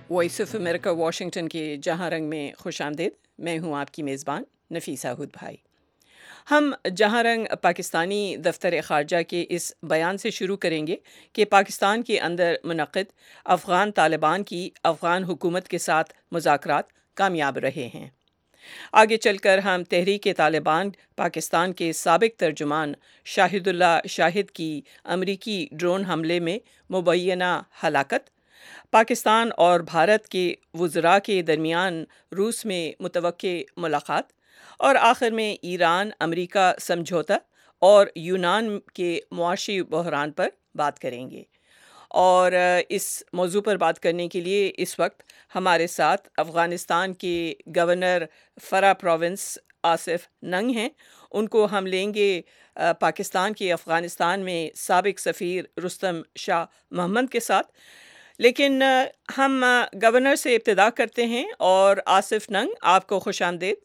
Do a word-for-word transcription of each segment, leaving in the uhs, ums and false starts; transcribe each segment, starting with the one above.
Voice of America Washington کے جہاں رنگ میں خوش آمدید. میں ہوں آپ کی میزبان نفیسہ ہد بھائی. ہم جہاں رنگ پاکستانی دفتر خارجہ کے اس بیان سے شروع کریں گے کہ پاکستان کے اندر منعقد افغان طالبان کی افغان حکومت کے ساتھ مذاکرات کامیاب رہے ہیں. آگے چل کر ہم تحریک طالبان پاکستان کے سابق ترجمان شاہد اللہ شاہد کی امریکی ڈرون حملے میں مبینہ ہلاکت، پاکستان اور بھارت کے وزراء کے درمیان روس میں متوقع ملاقات، اور آخر میں ایران امریکہ سمجھوتہ اور یونان کے معاشی بحران پر بات کریں گے. اور اس موضوع پر بات کرنے کے لیے اس وقت ہمارے ساتھ افغانستان کے گورنر فرا پروونس آصف ننگ ہیں. ان کو ہم لیں گے پاکستان کے افغانستان میں سابق سفیر رستم شاہ محمد کے ساتھ. لیکن ہم گورنر سے ابتدا کرتے ہیں. اور آصف ننگ، آپ کو خوش آمدید.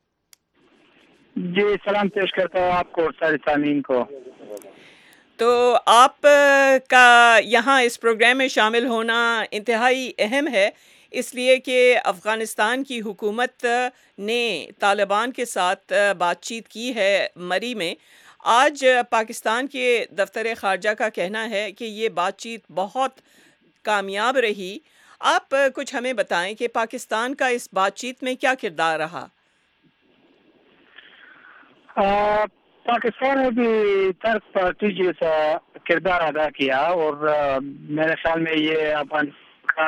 جی سلام پیش کرتا ہوں آپ کو اور سارے سامعین کو. تو آپ کا یہاں اس پروگرام میں شامل ہونا انتہائی اہم ہے، اس لیے کہ افغانستان کی حکومت نے طالبان کے ساتھ بات چیت کی ہے مری میں. آج پاکستان کے دفتر خارجہ کا کہنا ہے کہ یہ بات چیت بہت کامیاب رہی. آپ کچھ ہمیں بتائیں کہ پاکستان کا اس بات چیت میں کیا کردار رہا؟ آ, پاکستان نے بھی ترک پارٹی جیسا کردار ادا کیا، اور آ, میرے خیال میں یہ افغان کا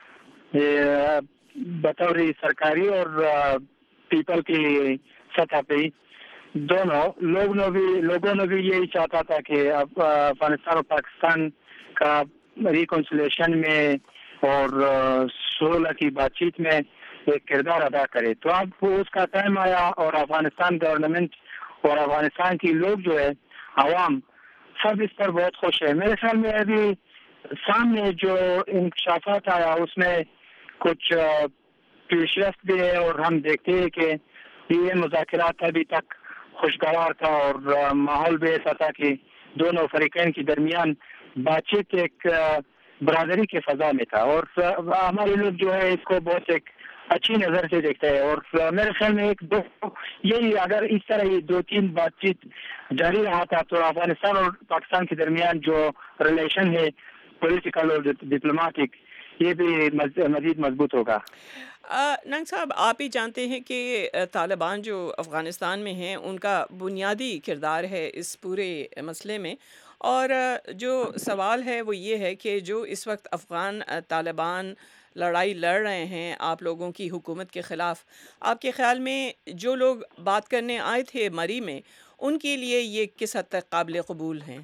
بطور سرکاری اور آ, پیپل کی سطح پہ دونوں لوگ نے بھی لوگوں نے بھی یہی چاہتا تھا کہ افغانستان اور پاکستان کا ریکنسلیشن میں اور صلح کی بات چیت میں ایک کردار ادا کرے. تو اب اس کا ٹائم آیا اور افغانستان گورنمنٹ اور افغانستان کی لوگ جو ہے عوام سب اس پر بہت خوش ہے. میرے خیال میں ابھی سامنے جو انکشافات آیا اس میں کچھ پیش رفت بھی ہے، اور ہم دیکھتے ہیں کہ یہ مذاکرات ابھی تک خوشگوار تھا، اور ماحول بھی ایسا تھا کہ دونوں فریقین کے درمیان بات چیت ایک برادری کے فضا میں تھا، اور ہمارے لوگ جو ہے اس کو بہت ایک اچھی نظر سے دیکھتے ہیں. اور میرے خیال میں ایک دو یہی اگر اس طرح یہ دو تین بات چیت جاری رہا تھا تو افغانستان اور پاکستان کے درمیان جو ریلیشن ہے پولیٹیکل اور ڈپلومیٹک، یہ بھی مزید مضبوط ہوگا. ننگ صاحب، آپ ہی جانتے ہیں کہ طالبان جو افغانستان میں ہیں ان کا بنیادی کردار ہے اس پورے مسئلے میں. اور جو سوال ہے وہ یہ ہے کہ جو اس وقت افغان طالبان لڑائی لڑ رہے ہیں آپ لوگوں کی حکومت کے خلاف، آپ کے خیال میں جو لوگ بات کرنے آئے تھے مری میں ان کے لیے یہ کس حد تک قابل قبول ہیں؟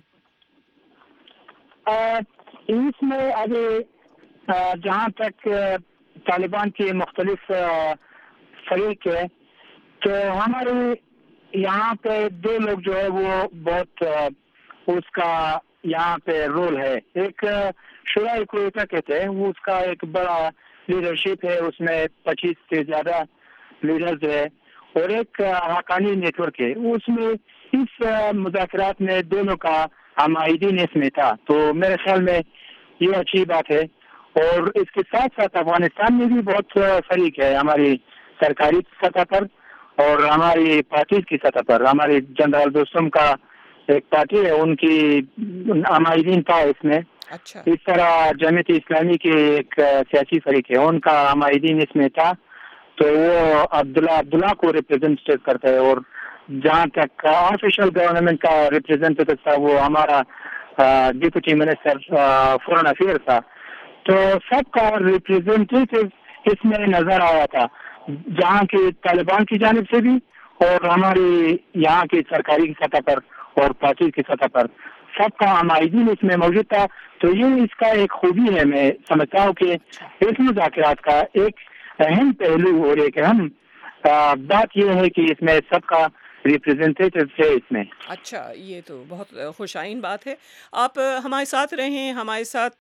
اس میں ابھی جہاں تک طالبان کے مختلف فریق ہے تو ہمارے یہاں پہ دو لوگ جو ہے وہ بہت اس کا یہاں پہ رول ہے. ایک شورائے کویتا کہتے ہیں، وہ اس کا ایک بڑا لیڈرشپ ہے، اس میں پچیس سے زیادہ لیڈرز ہے، اور ایک حقانی نیٹ ورک ہے. اس میں اس مذاکرات میں دونوں کا ہمایدین اس میں تھا، تو میرے خیال میں یہ اچھی بات ہے. اور اس کے ساتھ ساتھ افغانستان میں بھی بہت فریق ہے ہماری سرکاری سطح پر اور ہماری پارٹی کی سطح پر. ہمارے جنرل دوستم کا ایک پارٹی ہے، ان کی ہمایدین تھا اس میں. اچھا. اس طرح جمعیت اسلامی کے ایک سیاسی فریق ہے، ان کا ہمایدین اس میں تھا، تو وہ عبداللہ عبداللہ کو ریپرزینٹ کرتا ہے. اور جہاں تک آفیشل گورنمنٹ کا ریپرزینٹیو تھا وہ ہمارا ڈپٹی منسٹر فورن افیئر تھا. تو سب کا ریپرزینٹیو اس میں نظر آیا تھا، جہاں کی طالبان کی جانب سے بھی اور ہماری یہاں کی سرکاری سطح پر اور پارٹی کی سطح پر سب کا ہمایدین اس میں موجود تھا. تو یہ اس کا ایک خوبی ہے، میں سمجھتا ہوں کہ اس مذاکرات کا ایک اہم پہلو اور ایک اہم بات یہ ہے کہ اس میں سب کا ریپرزینٹیو ہے اس میں. اچھا، یہ تو بہت خوش آئین بات ہے. آپ ہمارے ساتھ رہیں، ہمارے ساتھ